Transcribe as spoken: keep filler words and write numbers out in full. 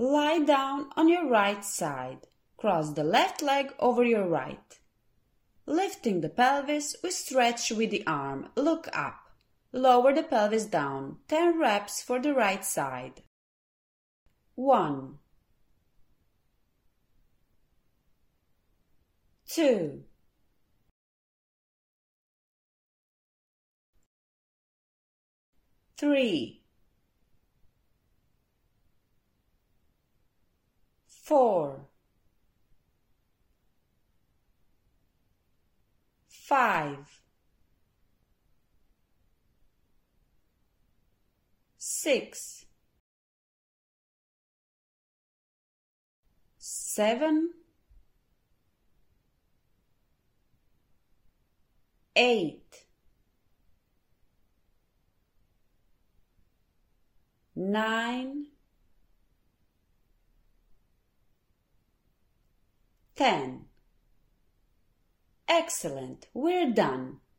Lie down on your right side. Cross the left leg over your right. Lifting the pelvis, we stretch with the arm. Look up. Lower the pelvis down. ten reps for the right side. one, two, three, four, five, six, seven, eight, nine, ten. Excellent, we're done.